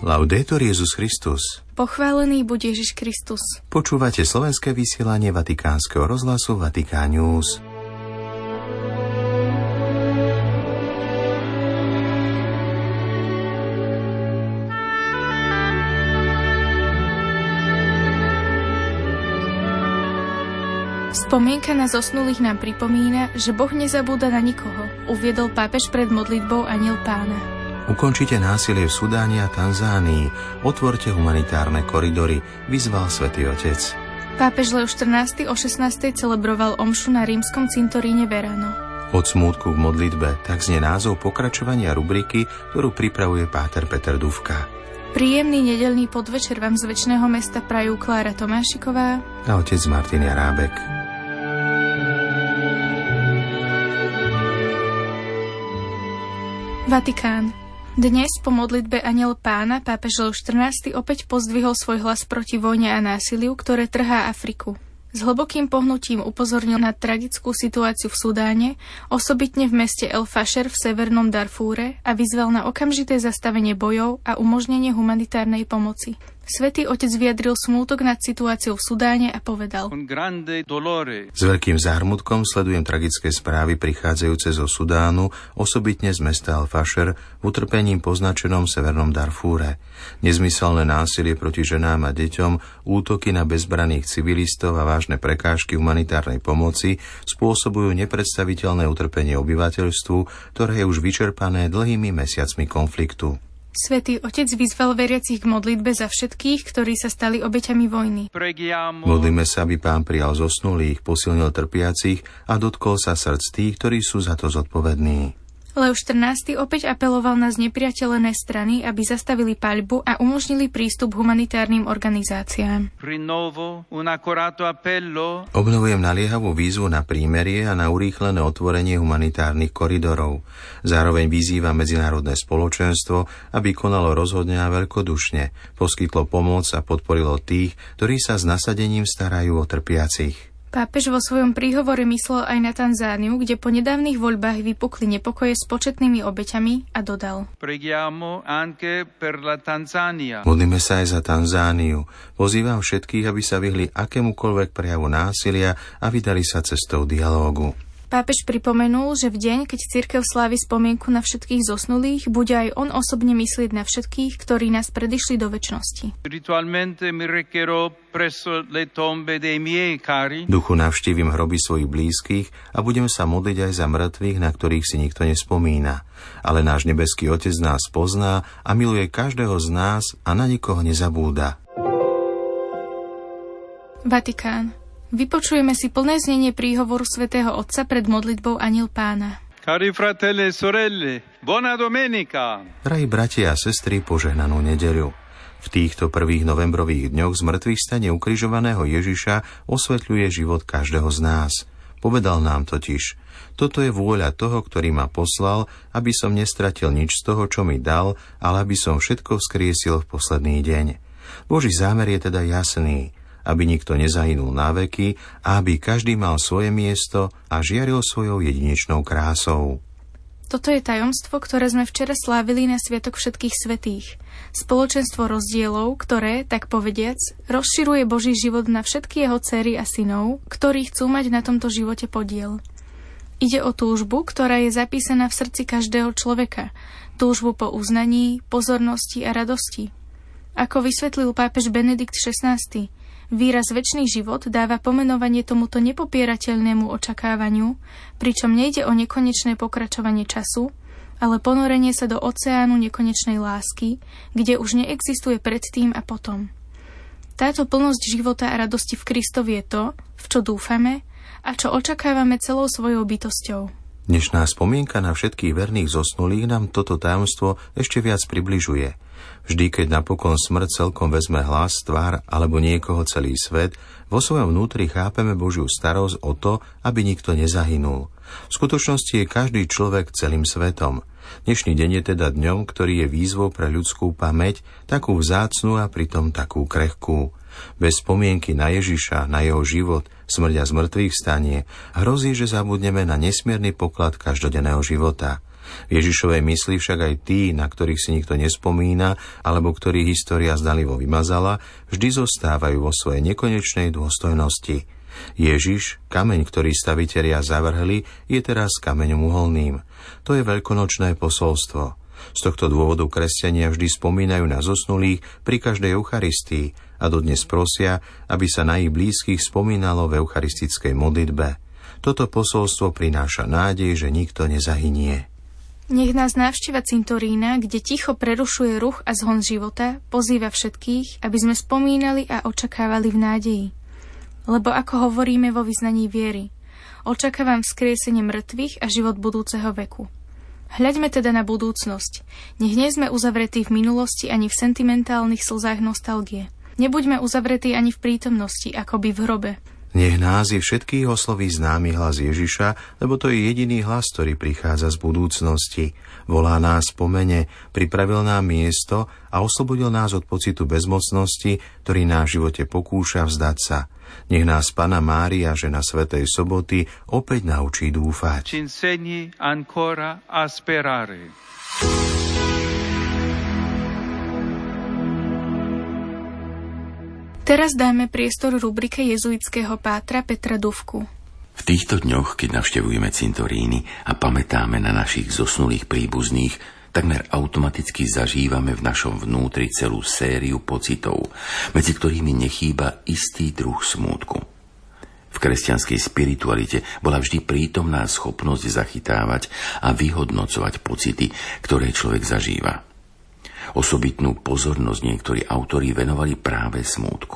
Laudetur Jesus Christus. Pochválený buď Ježiš Kristus. Počúvate slovenské vysielanie Vatikánskeho rozhlasu Vatikán News. Spomienka na zosnulých nám pripomína, že Boh nezabúda na nikoho, uviedol pápež pred modlitbou Anjel Pána. Ukončite násilie v Sudáne a Tanzánii, otvorte humanitárne koridory, vyzval Svätý Otec. Pápež Leo XIV o 16. celebroval omšu na rímskom cintoríne Verano. Od smútku k modlitbe, tak znie názov pokračovania rubriky, ktorú pripravuje páter Peter Dufka. Príjemný nedeľný podvečer vám z Večného mesta prajú Klára Tomášiková a otec Martin Jarábek. Vatikán. Dnes po modlitbe Anjel Pána pápež Leo XIV opäť pozdvihol svoj hlas proti vojne a násiliu, ktoré trhá Afriku. S hlbokým pohnutím upozornil na tragickú situáciu v Sudáne, osobitne v meste El Fasher v severnom Darfúre a vyzval na okamžité zastavenie bojov a umožnenie humanitárnej pomoci. Svätý Otec vyjadril smútok nad situáciou v Sudáne a povedal: S veľkým zármutkom sledujem tragické správy prichádzajúce zo Sudánu, osobitne z mesta Al Fasher v utrpením poznačenom severnom Darfúre. Nezmyselné násilie proti ženám a deťom, útoky na bezbranných civilistov a vážne prekážky humanitárnej pomoci spôsobujú nepredstaviteľné utrpenie obyvateľstvu, ktoré je už vyčerpané dlhými mesiacmi konfliktu. Svätý Otec vyzval veriacich k modlitbe za všetkých, ktorí sa stali obeťami vojny. Modlíme sa, aby Pán prijal zosnulých, posilnil trpiacich a dotkol sa srdc tých, ktorí sú za to zodpovední. Leo XIV opäť apeloval na znepriateľené strany, aby zastavili paľbu a umožnili prístup humanitárnym organizáciám. Obnovujem naliehavú výzvu na prímerie a na urýchlené otvorenie humanitárnych koridorov. Zároveň vyzýva medzinárodné spoločenstvo, aby konalo rozhodne a veľkodušne, poskytlo pomoc a podporilo tých, ktorí sa s nasadením starajú o trpiacich. Pápež vo svojom príhovore myslel aj na Tanzániu, kde po nedávnych voľbách vypukli nepokoje s početnými obeťami a dodal: Modlíme sa aj za Tanzániu. Pozývam všetkých, aby sa vyhli akémukoľvek prejavu násilia a vydali sa cestou dialógu. Pápež pripomenul, že v deň, keď cirkev slávi spomienku na všetkých zosnulých, bude aj on osobne myslieť na všetkých, ktorí nás predišli do večnosti. Duchu navštívim hroby svojich blízkych a budem sa modliť aj za mŕtvych, na ktorých si nikto nespomína. Ale náš nebeský Otec nás pozná a miluje každého z nás a na nikoho nezabúda. Vatikán. Vypočujeme si plné znenie príhovoru svätého Otca pred modlitbou Anjel Pána. Cari fratelli e sorelle, buona domenica. Drahí bratia a sestry, požehnanú nedeľu. V týchto prvých novembrových dňoch zmŕtvychvstanie ukrižovaného Ježiša osvetľuje život každého z nás. Povedal nám totiž: toto je vôľa toho, ktorý ma poslal, aby som nestratil nič z toho, čo mi dal, ale aby som všetko vzkriesil v posledný deň. Boží zámer je teda jasný, aby nikto nezahynul na veky a aby každý mal svoje miesto a žiaril svojou jedinečnou krásou. Toto je tajomstvo, ktoré sme včera slávili na Sviatok všetkých svätých. Spoločenstvo rozdielov, ktoré, tak povediac, rozširuje Boží život na všetky jeho dcéry a synov, ktorí chcú mať na tomto živote podiel. Ide o túžbu, ktorá je zapísaná v srdci každého človeka. Túžbu po uznaní, pozornosti a radosti. Ako vysvetlil pápež Benedikt XVI, výraz večný život dáva pomenovanie tomuto nepopierateľnému očakávaniu, pričom nejde o nekonečné pokračovanie času, ale ponorenie sa do oceánu nekonečnej lásky, kde už neexistuje predtým a potom. Táto plnosť života a radosti v Kristovi je to, v čo dúfame a čo očakávame celou svojou bytosťou. Dnešná spomienka na všetkých verných zosnulých nám toto tajomstvo ešte viac približuje. Vždy, keď napokon smrť celkom vezme hlas, tvár alebo niekoho celý svet, vo svojom vnútri chápeme Božiu starosť o to, aby nikto nezahynul. V skutočnosti je každý človek celým svetom. Dnešný deň je teda dňom, ktorý je výzvou pre ľudskú pamäť, takú vzácnu a pritom takú krehkú. Bez spomienky na Ježiša, na jeho život, smrť a zmŕtvychvstanie hrozí, že zabudneme na nesmierny poklad každodenného života. V Ježišovej mysli však aj tí, na ktorých si nikto nespomína, alebo ktorých história zdalivo vymazala, vždy zostávajú vo svojej nekonečnej dôstojnosti. Ježiš, kameň, ktorý stavitelia zavrhli, je teraz kameňom uholným. To je veľkonočné posolstvo. Z tohto dôvodu kresťania vždy spomínajú na zosnulých pri každej Eucharistii a dodnes prosia, aby sa na ich blízkych spomínalo v eucharistickej modlitbe. Toto posolstvo prináša nádej, že nikto nezahynie. Nech nás návšteva cintorína, kde ticho prerušuje ruch a zhon života, pozýva všetkých, aby sme spomínali a očakávali v nádeji. Lebo ako hovoríme vo vyznaní viery, očakávam vzkriesenie mŕtvych a život budúceho veku. Hľaďme teda na budúcnosť. Nech nie sme uzavretí v minulosti ani v sentimentálnych slzách nostalgie. Nebuďme uzavretí ani v prítomnosti, akoby v hrobe. Nech nás je všetkých osloví známy hlas Ježiša, lebo to je jediný hlas, ktorý prichádza z budúcnosti. Volá nás po mene, pripravil nám miesto a oslobodil nás od pocitu bezmocnosti, ktorý nás v živote pokúša vzdať sa. Nech nás Panna Mária, žena Svätej Soboty, opäť naučí dúfať. Ci insegni ancora a sperare. Teraz dáme priestor rubrike jezuitského pátra Petra Dufku. V týchto dňoch, keď navštevujeme cintoríny a pamätáme na našich zosnulých príbuzných, takmer automaticky zažívame v našom vnútri celú sériu pocitov, medzi ktorými nechýba istý druh smútku. V kresťanskej spiritualite bola vždy prítomná schopnosť zachytávať a vyhodnocovať pocity, ktoré človek zažíva. Osobitnú pozornosť niektorí autori venovali práve smútku.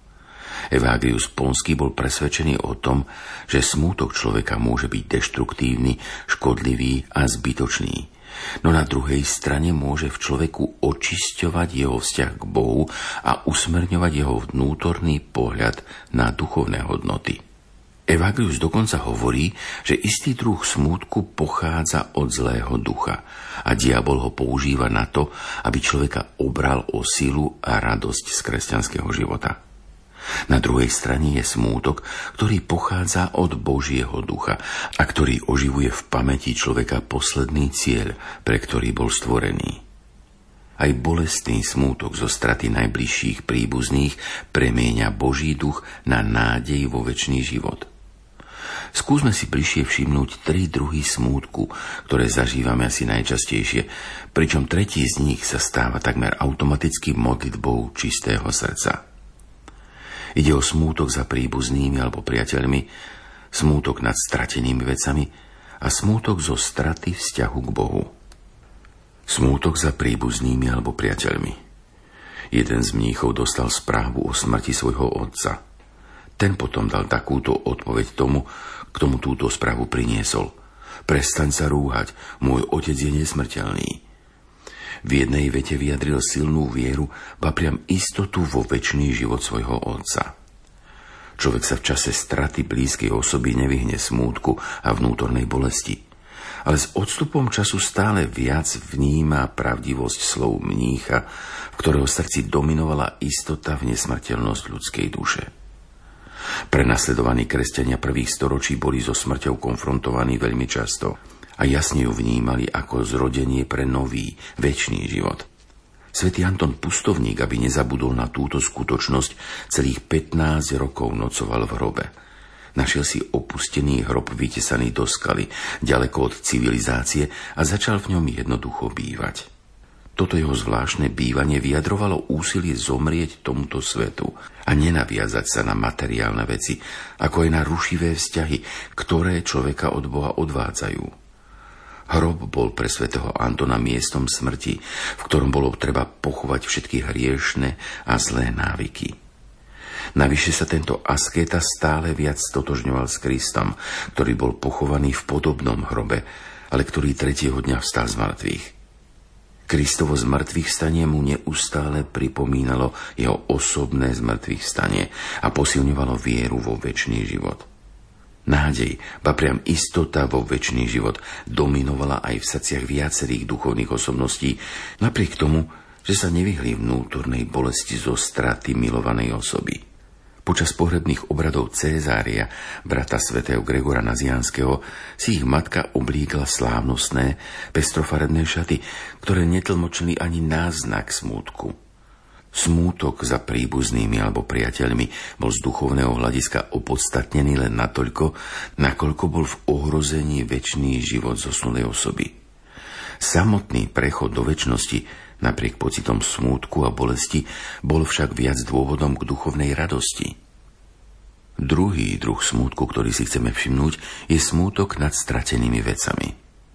Evagrius Ponský bol presvedčený o tom, že smútok človeka môže byť deštruktívny, škodlivý a zbytočný. No na druhej strane môže v človeku očisťovať jeho vzťah k Bohu a usmerňovať jeho vnútorný pohľad na duchovné hodnoty. Evagrius dokonca hovorí, že istý druh smútku pochádza od zlého ducha a diabol ho používa na to, aby človeka obral o silu a radosť z kresťanského života. Na druhej strane je smútok, ktorý pochádza od Božieho ducha a ktorý oživuje v pamäti človeka posledný cieľ, pre ktorý bol stvorený. Aj bolestný smútok zo straty najbližších príbuzných premieňa Boží duch na nádej vo večný život. Skúsme si bližšie všimnúť 3 druhy smútku, ktoré zažívame asi najčastejšie, pričom tretí z nich sa stáva takmer automaticky modlitbou čistého srdca. Ide o smútok za príbuznými alebo priateľmi, smútok nad stratenými vecami a smútok zo straty vzťahu k Bohu. Smútok za príbuznými alebo priateľmi. Jeden z mníchov dostal správu o smrti svojho otca. Ten potom dal takúto odpoveď tomu, k tomu túto správu priniesol. Prestaň sa rúhať, môj otec je nesmrteľný. V jednej vete vyjadril silnú vieru, ba priam istotu vo večný život svojho otca. Človek sa v čase straty blízkej osoby nevyhne smútku a vnútornej bolesti, ale s odstupom času stále viac vníma pravdivosť slov mnícha, v ktorého srdci dominovala istota v nesmrteľnosť ľudskej duše. Prenasledovaní kresťania prvých storočí boli so smrťou konfrontovaní veľmi často a jasne ju vnímali ako zrodenie pre nový, večný život. Svätý Anton Pustovník, aby nezabudol na túto skutočnosť, celých 15 rokov nocoval v hrobe. Našiel si opustený hrob vytesaný do skaly, ďaleko od civilizácie a začal v ňom jednoducho bývať. Toto jeho zvláštne bývanie vyjadrovalo úsilie zomrieť tomuto svetu a nenaviazať sa na materiálne veci, ako aj na rušivé vzťahy, ktoré človeka od Boha odvádzajú. Hrob bol pre svätého Antona miestom smrti, v ktorom bolo treba pochovať všetky hriešne a zlé návyky. Navyše sa tento askéta stále viac stotožňoval s Kristom, ktorý bol pochovaný v podobnom hrobe, ale ktorý 3. dňa vstal z mŕtvych. Kristovo zmŕtvych stanie mu neustále pripomínalo jeho osobné zmŕtvych stanie a posilňovalo vieru vo večný život. Nádej, ba priam istota vo večný život dominovala aj v srdciach viacerých duchovných osobností, napriek tomu, že sa nevyhli vnútornej bolesti zo straty milovanej osoby. Počas pohrebných obradov Cézária, brata svätého Gregora Nazianského, si ich matka oblíkla slávnostné, pestrofarebné šaty, ktoré netlmočili ani náznak smútku. Smútok za príbuznými alebo priateľmi bol z duchovného hľadiska opodstatnený len natoľko, nakoľko bol v ohrození večný život zosnulej osoby. Samotný prechod do večnosti, napriek pocitom smútku a bolesti, bol však viac dôvodom k duchovnej radosti. Druhý druh smútku, ktorý si chceme všimnúť, je smútok nad stratenými vecami.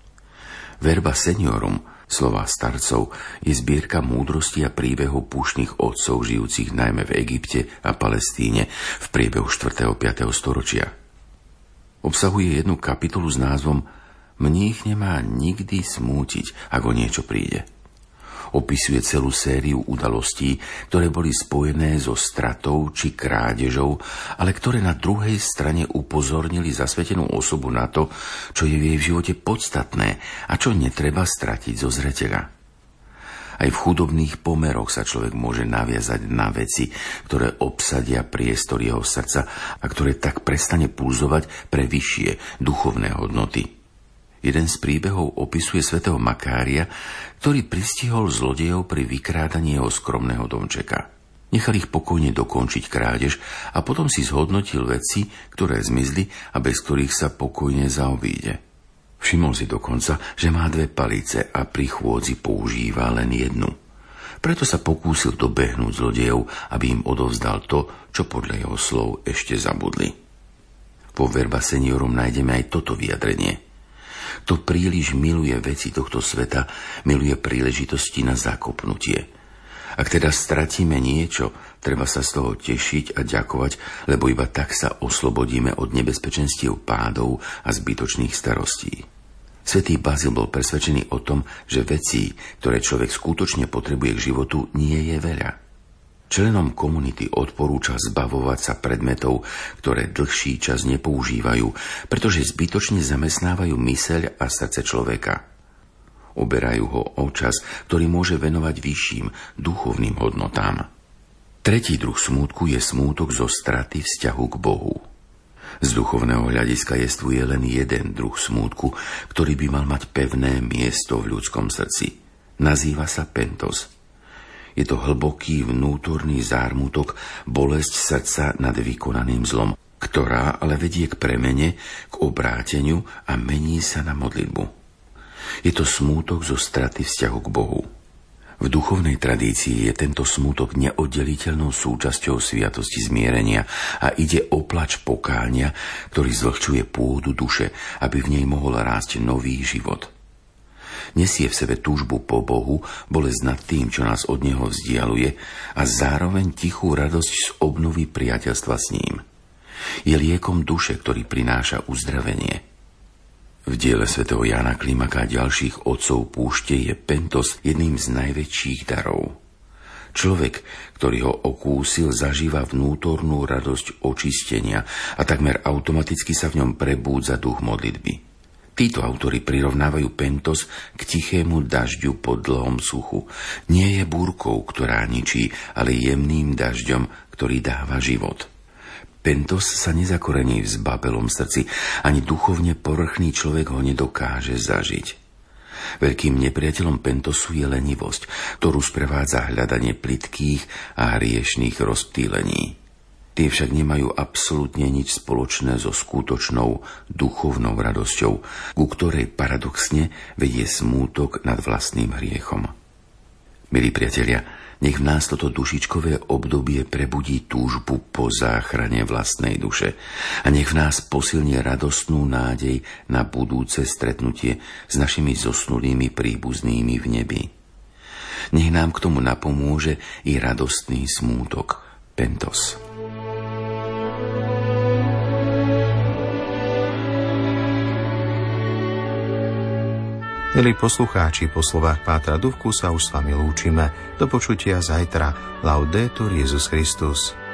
Verba seniorum, slova starcov, je zbierka múdrosti a príbehov púštnych otcov žijúcich najmä v Egypte a Palestíne v priebehu 4. a 5. storočia. Obsahuje jednu kapitolu s názvom Mních nemá nikdy smútiť, ak o niečo príde. Opisuje celú sériu udalostí, ktoré boli spojené so stratou či krádežou, ale ktoré na druhej strane upozornili zasvetenú osobu na to, čo je v jej živote podstatné a čo netreba stratiť zo zreteľa. Aj v chudobných pomeroch sa človek môže naviazať na veci, ktoré obsadia priestor jeho srdca a ktoré tak prestane pulzovať pre vyššie duchovné hodnoty. Jeden z príbehov opisuje svätého Makária, ktorý pristihol zlodejov pri vykrádaní jeho skromného domčeka. Nechal ich pokojne dokončiť krádež a potom si zhodnotil veci, ktoré zmizli a bez ktorých sa pokojne zaobíde. Všimol si dokonca, že má 2 palice a pri chôdzi používa len jednu. Preto sa pokúsil dobehnúť zlodejov, aby im odovzdal to, čo podľa jeho slov ešte zabudli. Vo verba seniorum nájdeme aj toto vyjadrenie. Kto príliš miluje veci tohto sveta, miluje príležitosti na zakopnutie. Ak teda stratíme niečo, treba sa z toho tešiť a ďakovať, lebo iba tak sa oslobodíme od nebezpečenstiev pádov a zbytočných starostí. Svätý Bazil bol presvedčený o tom, že vecí, ktoré človek skutočne potrebuje k životu, nie je veľa. Členom komunity odporúča zbavovať sa predmetov, ktoré dlhší čas nepoužívajú, pretože zbytočne zamestnávajú myseľ a srdce človeka. Oberajú ho o čas, ktorý môže venovať vyšším duchovným hodnotám. Tretí druh smútku je smútok zo straty vzťahu k Bohu. Z duchovného hľadiska jestvuje len jeden druh smútku, ktorý by mal mať pevné miesto v ľudskom srdci. Nazýva sa pentos. Je to hlboký vnútorný zármutok, bolesť srdca nad vykonaným zlom, ktorá ale vedie k premene, k obráteniu a mení sa na modlitbu. Je to smútok zo straty vzťahu k Bohu. V duchovnej tradícii je tento smútok neoddeliteľnou súčasťou sviatosti zmierenia a ide o plač pokánia, ktorý zvlhčuje pôdu duše, aby v nej mohol rásť nový život. Nesie v sebe túžbu po Bohu, bolesť nad tým, čo nás od Neho vzdialuje a zároveň tichú radosť z obnovy priateľstva s ním. Je liekom duše, ktorý prináša uzdravenie. V diele svätého Jána Klimaka a ďalších otcov púšte je pentos jedným z najväčších darov. Človek, ktorý ho okúsil, zažíva vnútornú radosť očistenia a takmer automaticky sa v ňom prebúdza duch modlitby. Títo autori prirovnávajú pentos k tichému dažďu po dlhom suchu. Nie je búrkou, ktorá ničí, ale jemným dažďom, ktorý dáva život. Pentos sa nezakorení v zbabelom srdci, ani duchovne povrchný človek ho nedokáže zažiť. Veľkým nepriateľom pentosu je lenivosť, ktorú sprevádza hľadanie plytkých a hriešných rozptýlení. Tie však nemajú absolútne nič spoločné so skutočnou duchovnou radosťou, ku ktorej paradoxne vedie smútok nad vlastným hriechom. Milí priatelia, nech v nás toto dušičkové obdobie prebudí túžbu po záchrane vlastnej duše a nech v nás posilní radostnú nádej na budúce stretnutie s našimi zosnulými príbuznými v nebi. Nech nám k tomu napomôže i radostný smútok, pentos. Milí poslucháči, po slovách pátra Duvku sa už s vami lúčime. Do počutia zajtra. Laudetur Jesus Christus.